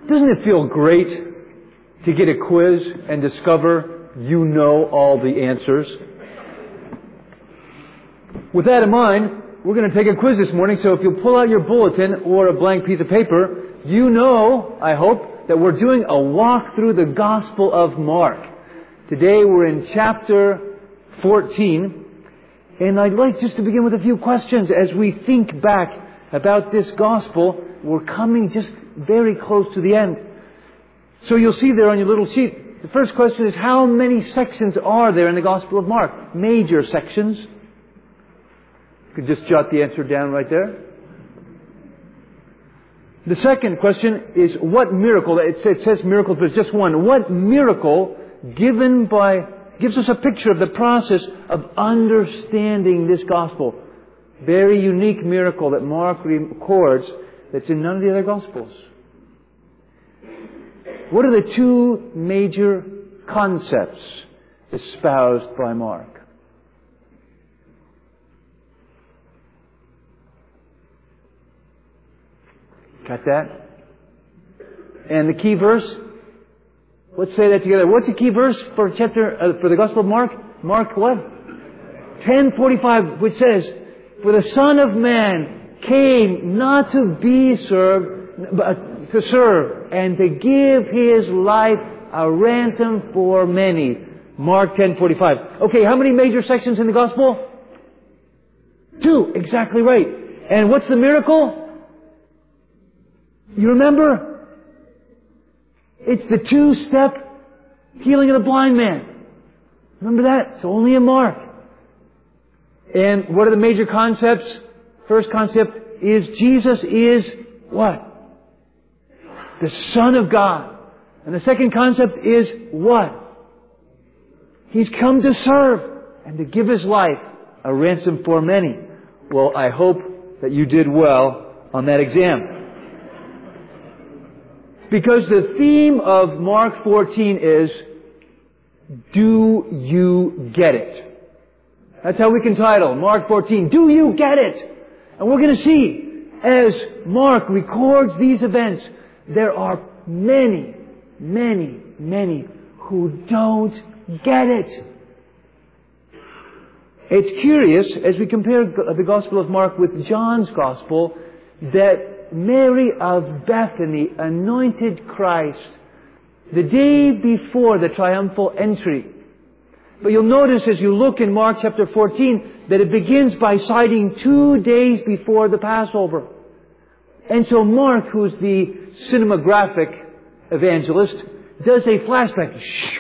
Doesn't it feel great to get a quiz and discover you know all the answers? With that in mind, we're going to take a quiz this morning, so if you'll pull out your bulletin or a blank piece of paper, you know, I hope, that we're doing a walk through the Gospel of Mark. Today we're in chapter 14, and I'd like just to begin with a few questions as we think back about this Gospel. We're coming just very close to the end. So you'll see there on your little sheet, the first question is, how many sections are there in the Gospel of Mark? Major sections. You could just jot the answer down right there. The second question is, what miracle, it says miracles, but it's just one. What miracle gives us a picture of the process of understanding this Gospel? Very unique miracle that Mark records that's in none of the other Gospels. What are the two major concepts espoused by Mark? Got that? And the key verse? Let's say that together. What's the key verse for the Gospel of Mark? Mark what? 10:45, which says, "For the Son of Man came not to be served, but to serve, and to give His life a ransom for many." Mark 10:45. Okay, how many major sections in the Gospel? 2. Exactly right. And what's the miracle? You remember? It's the 2-step healing of the blind man. Remember that? It's only in Mark. And what are the major concepts? First concept is Jesus is what? The Son of God. And the second concept is what? He's come to serve and to give His life a ransom for many. Well, I hope that you did well on that exam. Because the theme of Mark 14 is, do you get it? That's how we can title Mark 14, Do You Get It? And we're going to see, as Mark records these events, there are many, many, many who don't get it. It's curious, as we compare the Gospel of Mark with John's Gospel, that Mary of Bethany anointed Christ the day before the triumphal entry. But you'll notice as you look in Mark chapter 14 that it begins by citing 2 days before the Passover. And so Mark, who's the cinematographic evangelist, does a flashback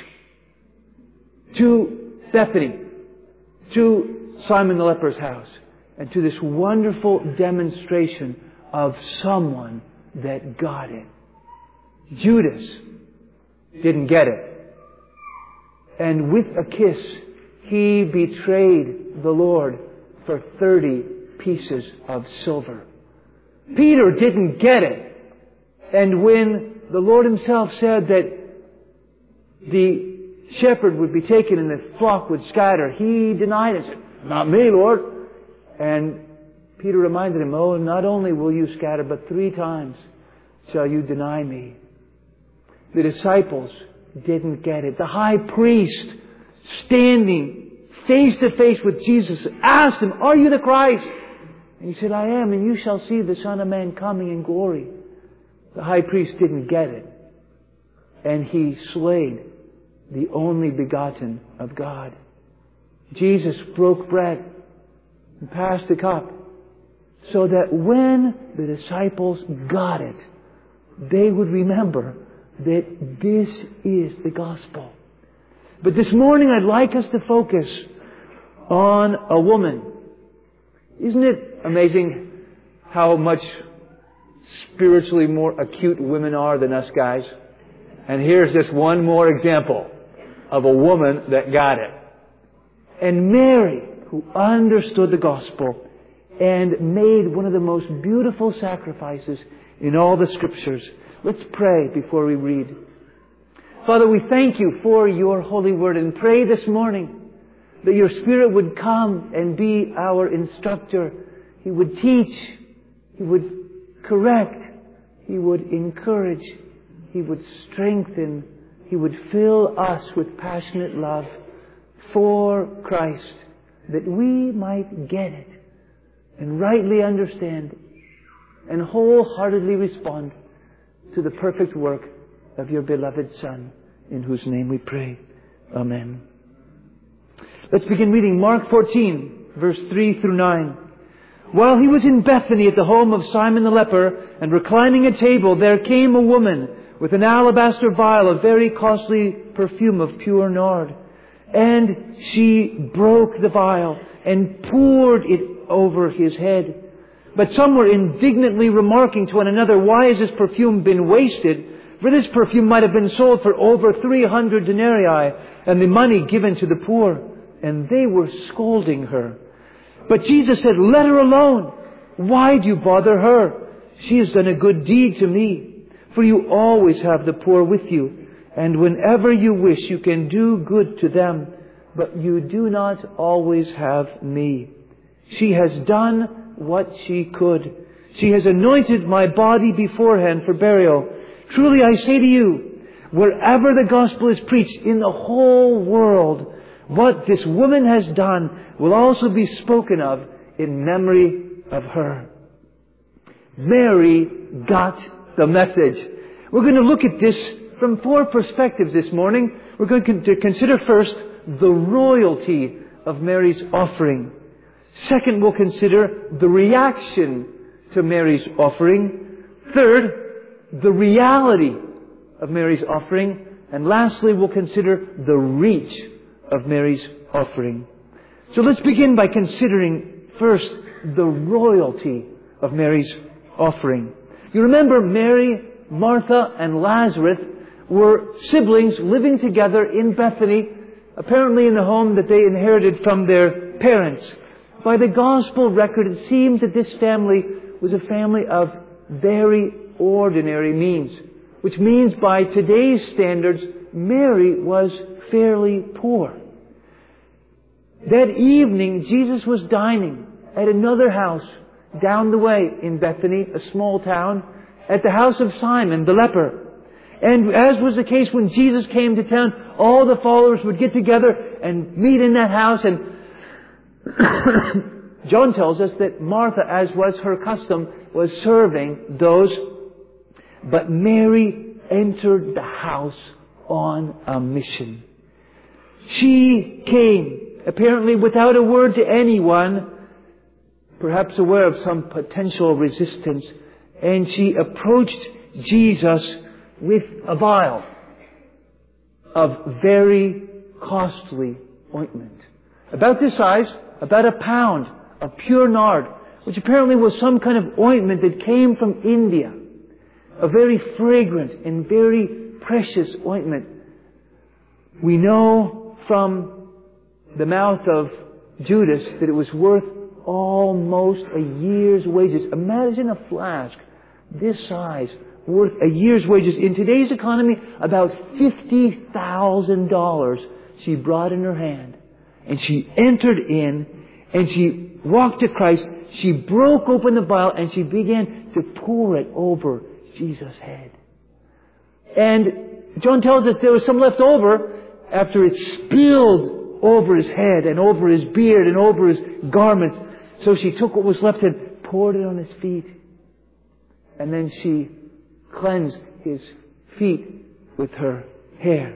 to Bethany, to Simon the leper's house, and to this wonderful demonstration of someone that got it. Judas didn't get it. And with a kiss, he betrayed the Lord for 30 pieces of silver. Peter didn't get it. And when the Lord Himself said that the shepherd would be taken and the flock would scatter, he denied it. Not me, Lord. And Peter reminded him, oh, not only will you scatter, but 3 times shall you deny me. The disciples didn't get it. The high priest, standing face to face with Jesus, asked Him, are you the Christ? And He said, I am, and you shall see the Son of Man coming in glory. The high priest didn't get it. And he slayed the only begotten of God. Jesus broke bread and passed the cup, so that when the disciples got it, they would remember that this is the Gospel. But this morning I'd like us to focus on a woman. Isn't it amazing how much spiritually more acute women are than us guys? And here's just one more example of a woman that got it. And Mary, who understood the Gospel and made one of the most beautiful sacrifices in all the Scriptures. Let's pray before we read. Father, we thank You for Your holy word and pray this morning that Your Spirit would come and be our instructor. He would teach. He would correct. He would encourage. He would strengthen, He would fill us with passionate love for Christ, that we might get it and rightly understand it and wholeheartedly respond to the perfect work of your beloved Son, in whose name we pray. Amen. Let's begin reading Mark 14, verse 3 through 9. While He was in Bethany at the home of Simon the leper, and reclining at table, there came a woman with an alabaster vial of very costly perfume of pure nard. And she broke the vial and poured it over His head. But some were indignantly remarking to one another, "Why has this perfume been wasted? For this perfume might have been sold for over 300 denarii, and the money given to the poor." And they were scolding her. But Jesus said, "Let her alone. Why do you bother her? She has done a good deed to me. For you always have the poor with you, and whenever you wish you can do good to them, but you do not always have me. She has done what she could. She has anointed my body beforehand for burial. Truly I say to you, wherever the gospel is preached in the whole world, what this woman has done will also be spoken of in memory of her." Mary got the message. We're going to look at this from 4 perspectives this morning. We're going to consider first the royalty of Mary's offering. Second, we'll consider the reaction to Mary's offering. Third, the reality of Mary's offering. And lastly, we'll consider the reach of Mary's offering. So let's begin by considering first the royalty of Mary's offering. You remember Mary, Martha, and Lazarus were siblings living together in Bethany, apparently in the home that they inherited from their parents. By the gospel record, it seems that this family was a family of very ordinary means, which means by today's standards, Mary was fairly poor. That evening, Jesus was dining at another house down the way in Bethany, a small town, at the house of Simon the leper. And as was the case when Jesus came to town, all the followers would get together and meet in that house. And John tells us that Martha, as was her custom, was serving those. But Mary entered the house on a mission. She came, apparently without a word to anyone, perhaps aware of some potential resistance, and she approached Jesus with a vial of very costly ointment. About this size, about a pound of pure nard, which apparently was some kind of ointment that came from India. A very fragrant and very precious ointment. We know from the mouth of Judas that it was worth almost a year's wages. Imagine a flask this size worth a year's wages. In today's economy, about $50,000 she brought in her hand. And she entered in and she walked to Christ. She broke open the vial and she began to pour it over Jesus' head. And John tells us there was some left over after it spilled over his head and over his beard and over his garments. So she took what was left and poured it on his feet. And then she cleansed his feet with her hair.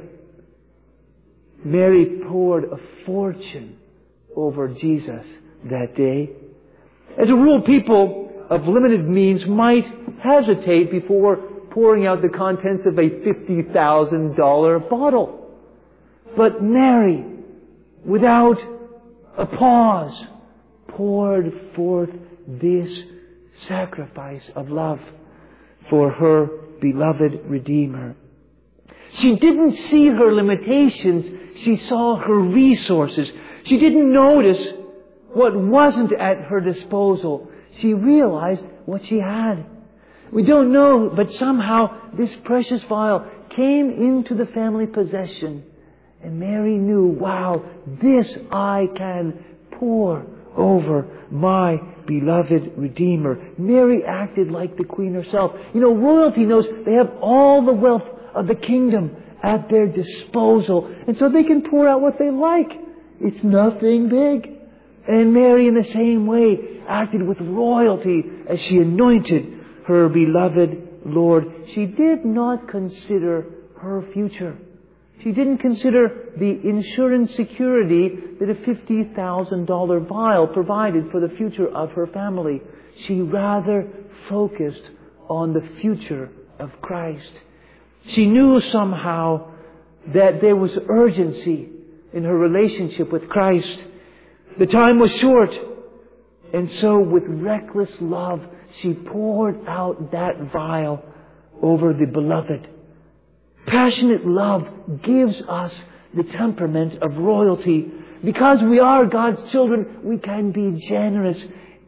Mary poured a fortune over Jesus that day. As a rule, people of limited means might hesitate before pouring out the contents of a $50,000 bottle. But Mary, without a pause, poured forth this sacrifice of love for her beloved Redeemer. She didn't see her limitations. She saw her resources. She didn't notice what wasn't at her disposal. She realized what she had. We don't know, but somehow this precious vial came into the family possession. And Mary knew, wow, this I can pour over my beloved Redeemer. Mary acted like the Queen herself. You know, royalty knows they have all the wealth of the kingdom at their disposal. And so they can pour out what they like. It's nothing big. And Mary, in the same way, acted with royalty as she anointed her beloved Lord. She did not consider her future. She didn't consider the insurance security that a $50,000 vial provided for the future of her family. She rather focused on the future of Christ. She knew somehow that there was urgency in her relationship with Christ. The time was short. And so with reckless love, she poured out that vial over the beloved. Passionate love gives us the temperament of royalty. Because we are God's children, we can be generous,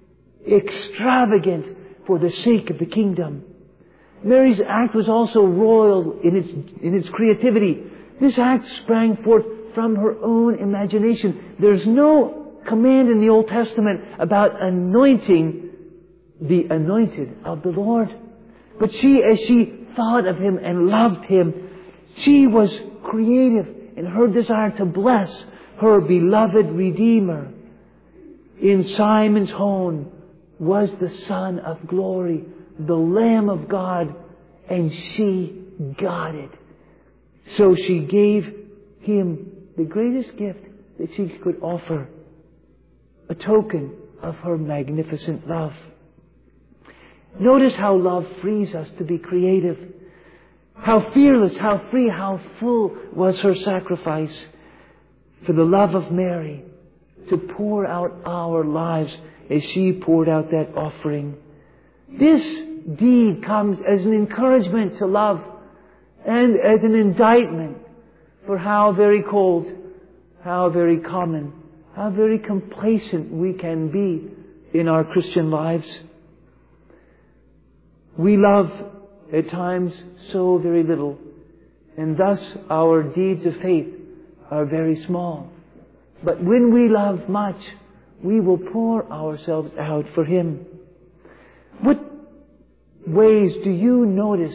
extravagant for the sake of the kingdom. Mary's act was also royal in its creativity. This act sprang forth from her own imagination. There's no command in the Old Testament about anointing the anointed of the Lord. But she, as she thought of Him and loved Him, she was creative in her desire to bless her beloved Redeemer. In Simon's home was the Son of Glory, the Lamb of God, and she got it. So she gave Him the greatest gift that she could offer, a token of her magnificent love. Notice how love frees us to be creative. How fearless, how free, how full was her sacrifice for the love of Mary to pour out our lives as she poured out that offering. This deed comes as an encouragement to love and as an indictment for how very cold, how very common, how very complacent we can be in our Christian lives. We love at times so very little, and thus our deeds of faith are very small. But when we love much, we will pour ourselves out for Him. What ways do you notice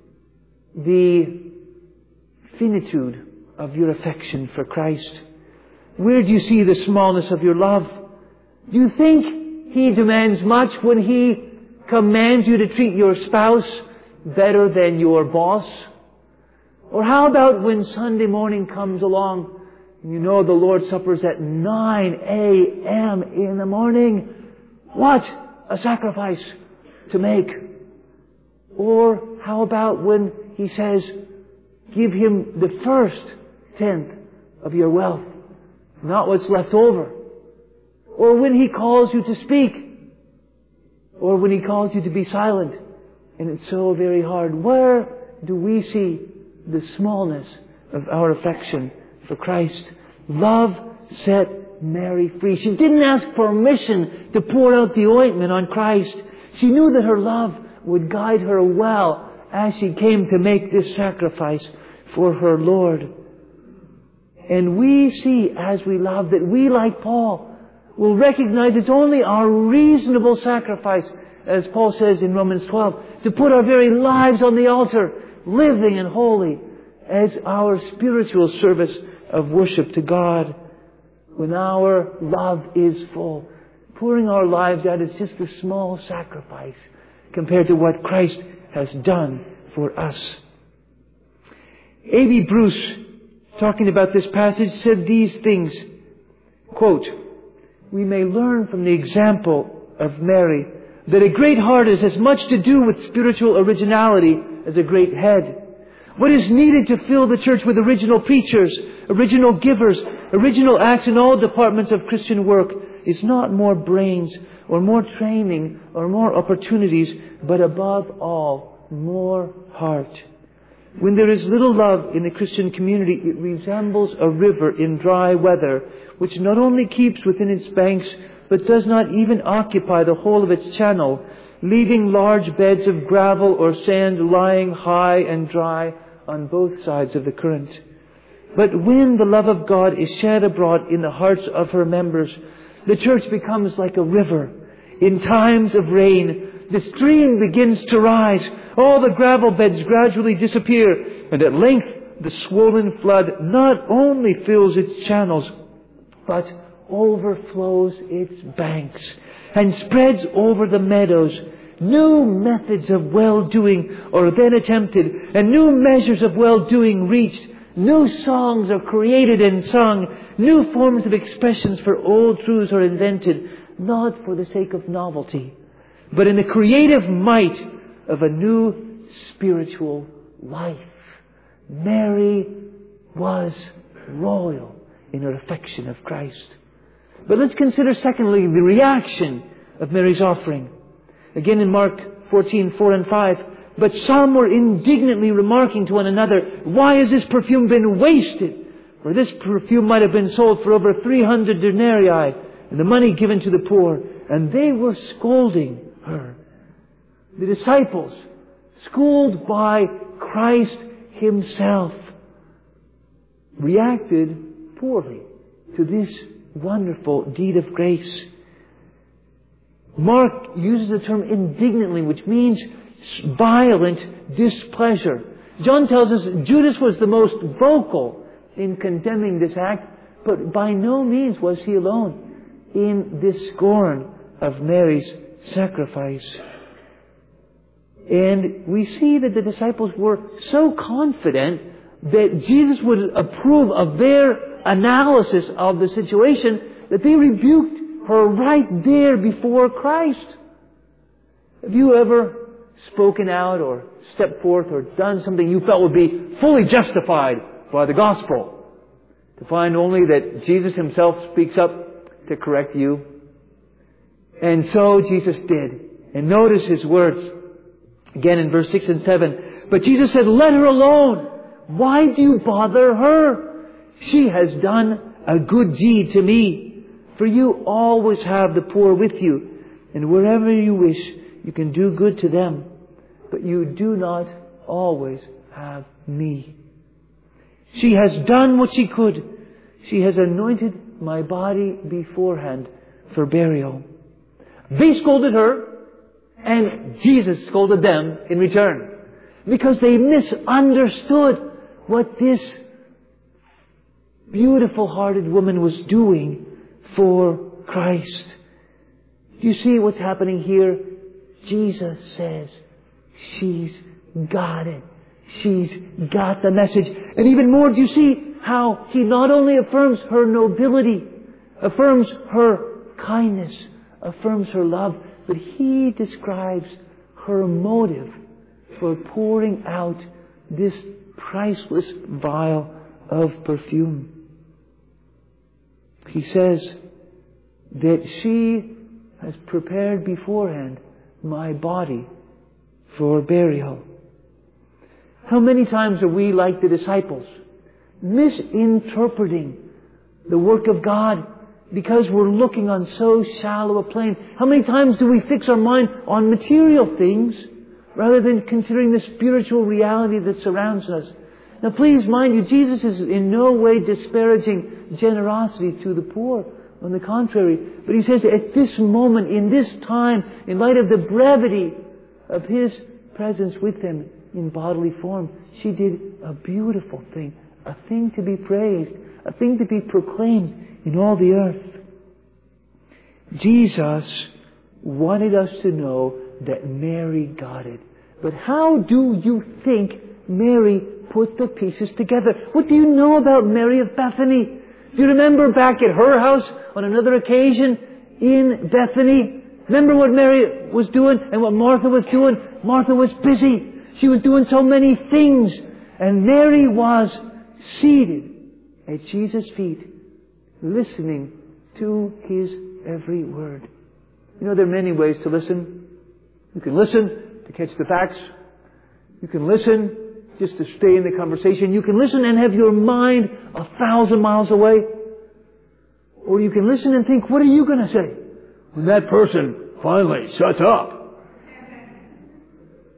the finitude of your affection for Christ? Where do you see the smallness of your love? Do you think He demands much when He commands you to treat your spouse better than your boss? Or how about when Sunday morning comes along, you know the Lord's Supper's at 9 a.m. in the morning? What a sacrifice to make. Or how about when He says, give Him the first tenth of your wealth, not what's left over. Or when He calls you to speak. Or when He calls you to be silent. And it's so very hard. Where do we see the smallness of our affection for Christ? Love set Mary free. She didn't ask permission to pour out the ointment on Christ. She knew that her love would guide her well as she came to make this sacrifice for her Lord. And we see as we love that we, like Paul, will recognize it's only our reasonable sacrifice, as Paul says in Romans 12, to put our very lives on the altar, living and holy, as our spiritual service of worship to God. When our love is full, pouring our lives out is just a small sacrifice compared to what Christ has done for us. A.B. Bruce, talking about this passage, said these things, quote, "We may learn from the example of Mary that a great heart has as much to do with spiritual originality as a great head. What is needed to fill the church with original preachers, original givers, original acts in all departments of Christian work is not more brains or more training or more opportunities, but above all, more heart. When there is little love in the Christian community, it resembles a river in dry weather, which not only keeps within its banks, but does not even occupy the whole of its channel, leaving large beds of gravel or sand lying high and dry on both sides of the current. But when the love of God is shed abroad in the hearts of her members, the church becomes like a river. In times of rain, the stream begins to rise. All the gravel beds gradually disappear. And at length, the swollen flood not only fills its channels, but overflows its banks and spreads over the meadows. New methods of well-doing are then attempted, and new measures of well-doing reached. New songs are created and sung. New forms of expressions for old truths are invented, not for the sake of novelty, but in the creative might of a new spiritual life. Mary was royal in her affection of Christ. But let's consider secondly the reaction of Mary's offering. Again in Mark 14:4 and 5. But some were indignantly remarking to one another, "Why has this perfume been wasted? For this perfume might have been sold for over 300 denarii and the money given to the poor." And they were scolding her. The disciples, schooled by Christ Himself, reacted poorly to this wonderful deed of grace. Mark uses the term indignantly, which means violent displeasure. John tells us Judas was the most vocal in condemning this act, but by no means was he alone in this scorn of Mary's sacrifice. And we see that the disciples were so confident that Jesus would approve of their analysis of the situation that they rebuked her right there before Christ. Have you ever spoken out or stepped forth or done something you felt would be fully justified by the gospel, to find only that Jesus Himself speaks up to correct you? And so Jesus did. And notice His words again in verse 6 and 7. But Jesus said, "Let her alone. Why do you bother her? She has done a good deed to me. For you always have the poor with you, and wherever you wish, you can do good to them. But you do not always have me. She has done what she could. She has anointed my body beforehand for burial." They scolded her, and Jesus scolded them in return, because they misunderstood what this beautiful-hearted woman was doing for Christ. Do you see what's happening here? Jesus says, she's got it. She's got the message. And even more, do you see how He not only affirms her nobility, affirms her kindness, affirms her love, but He describes her motive for pouring out this priceless vial of perfume. He says that she has prepared beforehand my body for burial. How many times are we like the disciples, misinterpreting the work of God because we're looking on so shallow a plane? How many times do we fix our mind on material things rather than considering the spiritual reality that surrounds us? Now please mind you, Jesus is in no way disparaging generosity to the poor. On the contrary. But He says at this moment, in this time, in light of the brevity of His presence with them in bodily form, she did a beautiful thing. A thing to be praised. A thing to be proclaimed in all the earth. Jesus wanted us to know that Mary got it. But how do you think Mary put the pieces together? What do you know about Mary of Bethany? Do you remember back at her house on another occasion in Bethany? Remember what Mary was doing and what Martha was doing? Martha was busy. She was doing so many things. And Mary was seated at Jesus' feet, listening to His every word. You know, there are many ways to listen. You can listen to catch the facts. You can listen just to stay in the conversation. You can listen and have your mind 1,000 miles away. Or you can listen and think, what are you going to say when that person finally shuts up?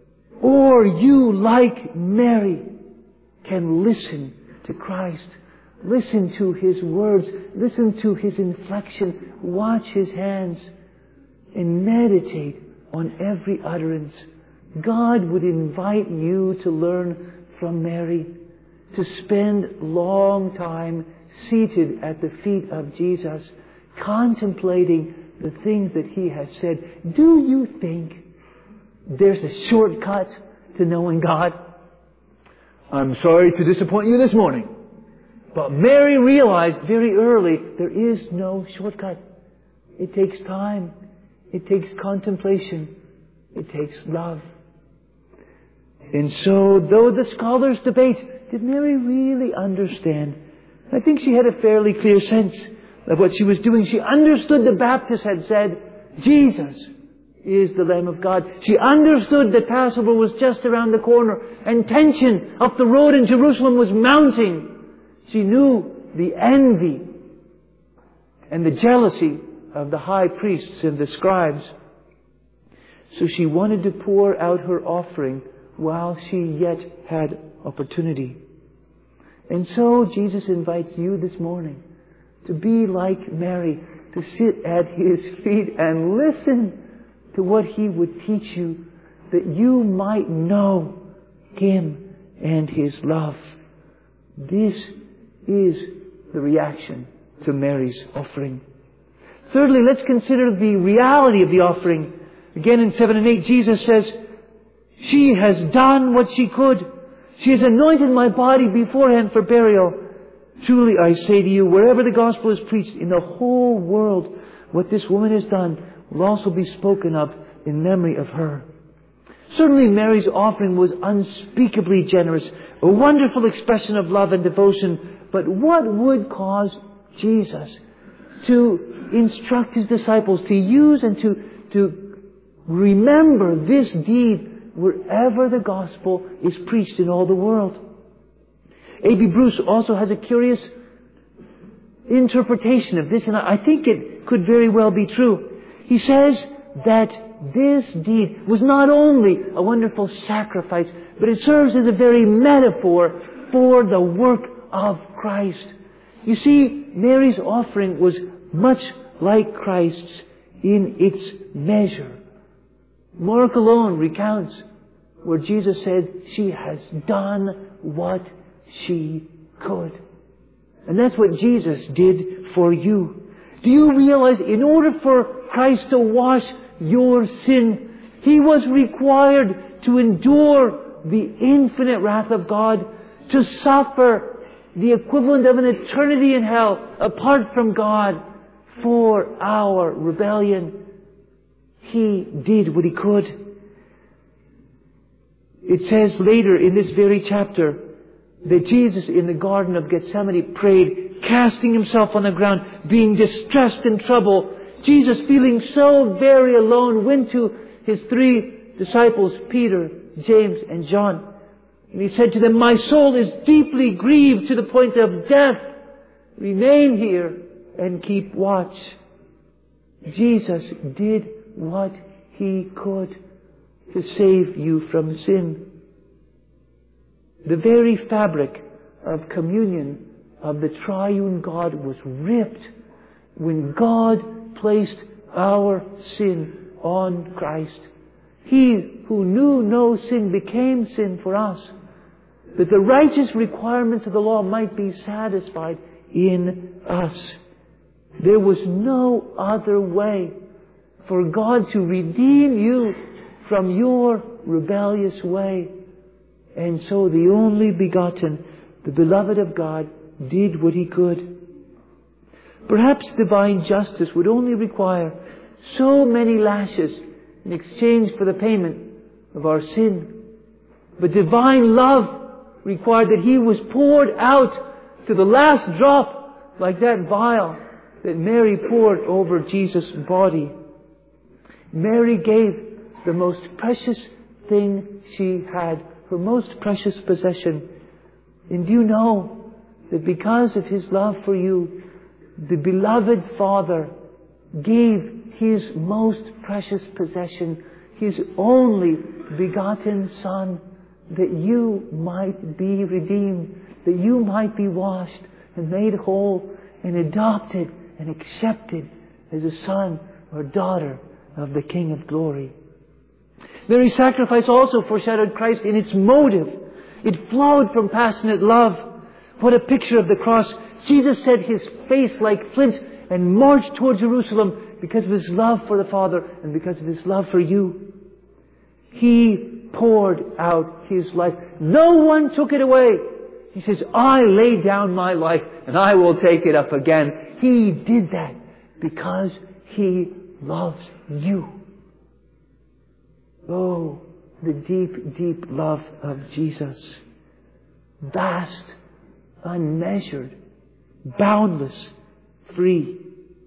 Or you, like Mary, can listen to Christ Listen to His words. Listen to His inflection. Watch His hands. And meditate on every utterance. God would invite you to learn from Mary, to spend long time seated at the feet of Jesus, contemplating the things that He has said. Do you think there's a shortcut to knowing God? I'm sorry to disappoint you this morning, but Mary realized very early there is no shortcut. It takes time. It takes contemplation. It takes love. And so, though the scholars debate, did Mary really understand? I think she had a fairly clear sense of what she was doing. She understood the Baptist had said, Jesus is the Lamb of God. She understood that Passover was just around the corner and tension up the road in Jerusalem was mounting. She knew the envy and the jealousy of the high priests and the scribes. So she wanted to pour out her offering while she yet had opportunity. And so Jesus invites you this morning to be like Mary, to sit at His feet and listen to what He would teach you, that you might know Him and His love. This is the reaction to Mary's offering. Thirdly, let's consider the reality of the offering. Again in 7 and 8, Jesus says, she has done what she could. She has anointed my body beforehand for burial. Truly I say to you, wherever the gospel is preached in the whole world, what this woman has done will also be spoken of in memory of her. Certainly Mary's offering was unspeakably generous, a wonderful expression of love and devotion. But what would cause Jesus to instruct His disciples to use and to remember this deed wherever the gospel is preached in all the world? A.B. Bruce also has a curious interpretation of this, and I think it could very well be true. He says that this deed was not only a wonderful sacrifice, but it serves as a very metaphor for the work of Christ. You see, Mary's offering was much like Christ's in its measure. Mark alone recounts where Jesus said, she has done what she could. And that's what Jesus did for you. Do you realize in order for Christ to wash your sin, He was required to endure the infinite wrath of God, to suffer the equivalent of an eternity in hell apart from God for our rebellion. He did what He could. It says later in this very chapter that Jesus in the Garden of Gethsemane prayed, casting Himself on the ground, being distressed and troubled. Jesus, feeling so very alone, went to His 3 disciples, Peter, James, and John. And He said to them, my soul is deeply grieved to the point of death. Remain here and keep watch. Jesus did what He could to save you from sin. The very fabric of communion of the triune God was ripped when God placed our sin on Christ. He who knew no sin became sin for us, that the righteous requirements of the law might be satisfied in us. There was no other way for God to redeem you from your rebellious way. And so the only begotten, the beloved of God, did what He could. Perhaps divine justice would only require so many lashes in exchange for the payment of our sin. But divine love required that He was poured out to the last drop, like that vial that Mary poured over Jesus' body. Mary gave the most precious thing she had, her most precious possession. And do you know that because of His love for you, the beloved Father gave His most precious possession, His only begotten Son, that you might be redeemed, that you might be washed, and made whole and adopted and accepted as a son or daughter of the King of Glory. Mary's sacrifice also foreshadowed Christ in its motive. It flowed from passionate love. What a picture of the cross. Jesus set His face like flint and marched toward Jerusalem because of His love for the Father and because of His love for you. He poured out His life. No one took it away. He says, I lay down my life and I will take it up again. He did that because He loves you. Oh, the deep, deep love of Jesus. Vast, unmeasured, boundless, free.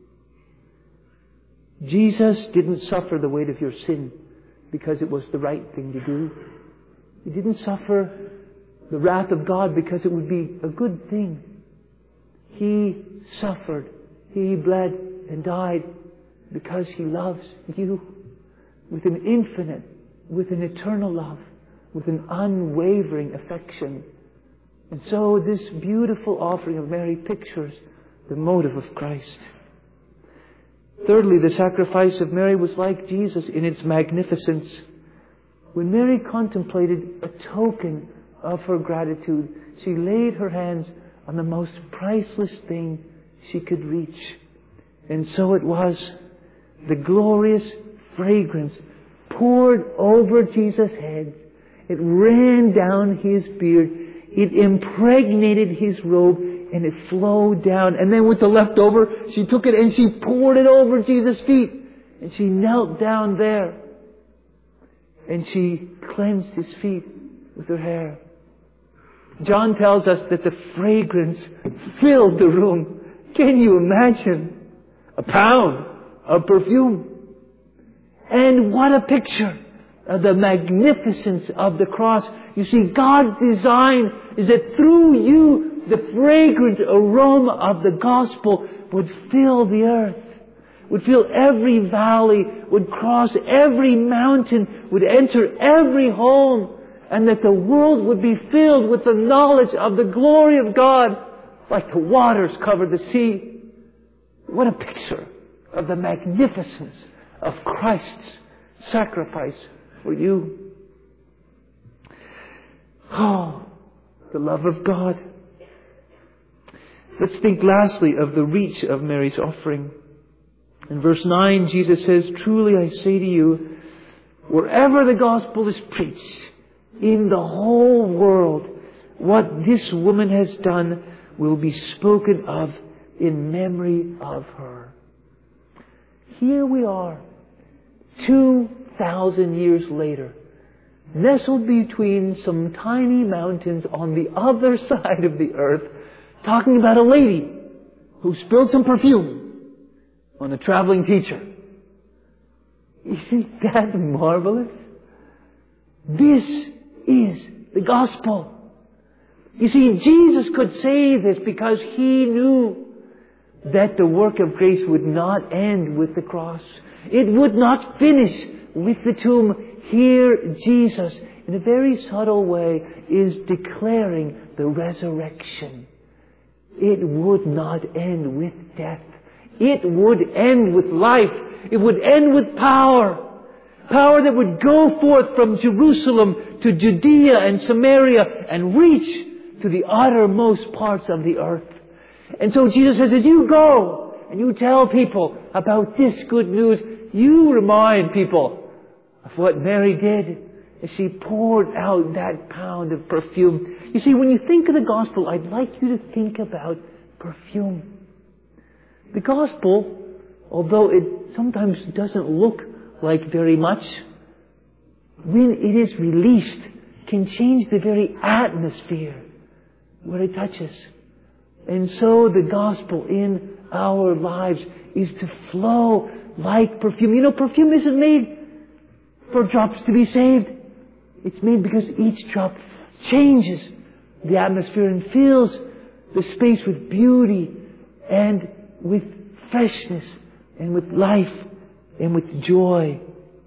Jesus didn't suffer the weight of your sin because it was the right thing to do. He didn't suffer the wrath of God because it would be a good thing. He suffered. He bled and died because He loves you with an infinite, with an eternal love, with an unwavering affection. And so this beautiful offering of Mary pictures the motive of Christ. Thirdly, the sacrifice of Mary was like Jesus in its magnificence. When Mary contemplated a token of her gratitude, she laid her hands on the most priceless thing she could reach. And so it was. The glorious fragrance poured over Jesus' head. It ran down His beard. It impregnated His robe and it flowed down. And then with the leftover, she took it and she poured it over Jesus' feet. And she knelt down there. And she cleansed His feet with her hair. John tells us that the fragrance filled the room. Can you imagine? A pound of perfume. And what a picture of the magnificence of the cross. You see, God's design is that through you, the fragrant aroma of the gospel would fill the earth, would fill every valley, would cross every mountain, would enter every home, and that the world would be filled with the knowledge of the glory of God like the waters cover the sea. What a picture of the magnificence of Christ's sacrifice for you. Oh, the love of God. Let's think lastly of the reach of Mary's offering. In verse 9, Jesus says, truly I say to you, wherever the gospel is preached in the whole world, what this woman has done will be spoken of in memory of her. Here we are, 2,000 years later, nestled between some tiny mountains on the other side of the earth, talking about a lady who spilled some perfume on a traveling teacher. Isn't that marvelous? This is the gospel. You see, Jesus could say this because He knew that the work of grace would not end with the cross. It would not finish with the tomb. Here, Jesus, in a very subtle way, is declaring the resurrection. It would not end with death. It would end with life. It would end with power. Power that would go forth from Jerusalem to Judea and Samaria and reach to the uttermost parts of the earth. And so Jesus says, as you go and you tell people about this good news, you remind people of what Mary did as she poured out that pound of perfume. You see, when you think of the gospel, I'd like you to think about perfume. The gospel, although it sometimes doesn't look like very much, when it is released, can change the very atmosphere where it touches. And so the gospel in our lives is to flow like perfume. You know, perfume isn't made for drops to be saved. It's made because each drop changes the atmosphere and fills the space with beauty and with freshness and with life and with joy.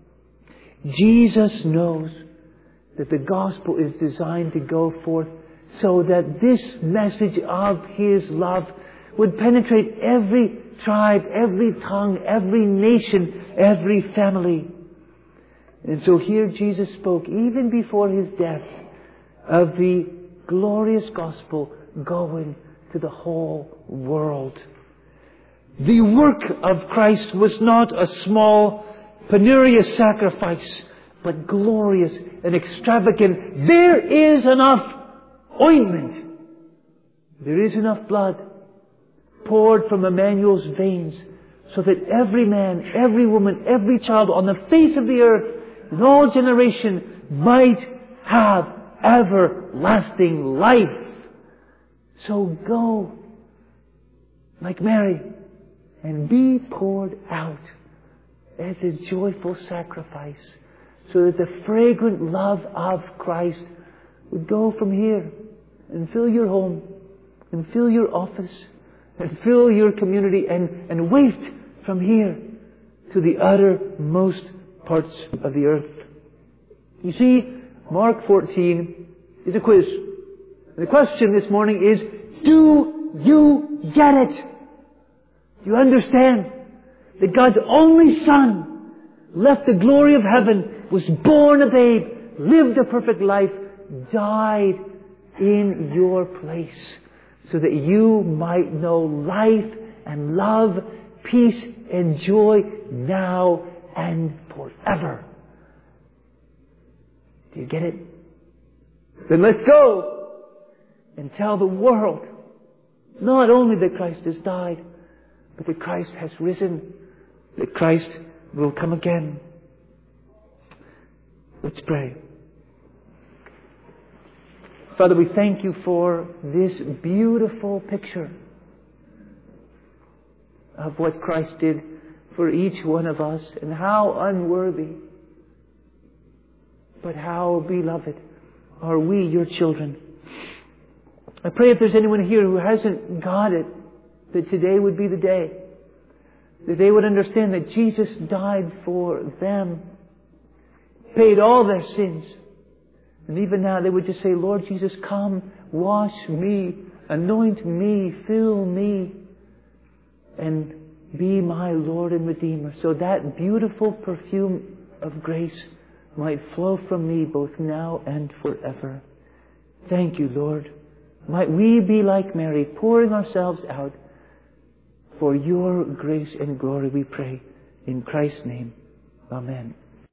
Jesus knows that the gospel is designed to go forth so that this message of His love would penetrate every tribe, every tongue, every nation, every family. And so here Jesus spoke, even before His death, of the glorious gospel going to the whole world. The work of Christ was not a small, penurious sacrifice, but glorious and extravagant. There is enough ointment. There is enough blood poured from Emmanuel's veins, so that every man, every woman, every child on the face of the earth, in all generation, might have everlasting life. So go, like Mary, and be poured out as a joyful sacrifice, so that the fragrant love of Christ would go from here and fill your home, and fill your office, and fill your community, and waft from here to the uttermost parts of the earth. You see, Mark 14 is a quiz. And the question this morning is, do you get it? Do you understand that God's only Son left the glory of heaven, was born a babe, lived a perfect life, died in your place, so that you might know life and love, peace and joy now and forever? Do you get it? Then let's go and tell the world not only that Christ has died, but that Christ has risen, that Christ will come again. Let's pray. Father, we thank You for this beautiful picture of what Christ did for each one of us, and how unworthy, but how beloved are we, Your children. I pray if there's anyone here who hasn't got it, that today would be the day, that they would understand that Jesus died for them, paid all their sins. And even now they would just say, Lord Jesus, come, wash me, anoint me, fill me, and be my Lord and Redeemer. So that beautiful perfume of grace might flow from me both now and forever. Thank You, Lord. Might we be like Mary, pouring ourselves out for Your grace and glory, we pray. In Christ's name, amen.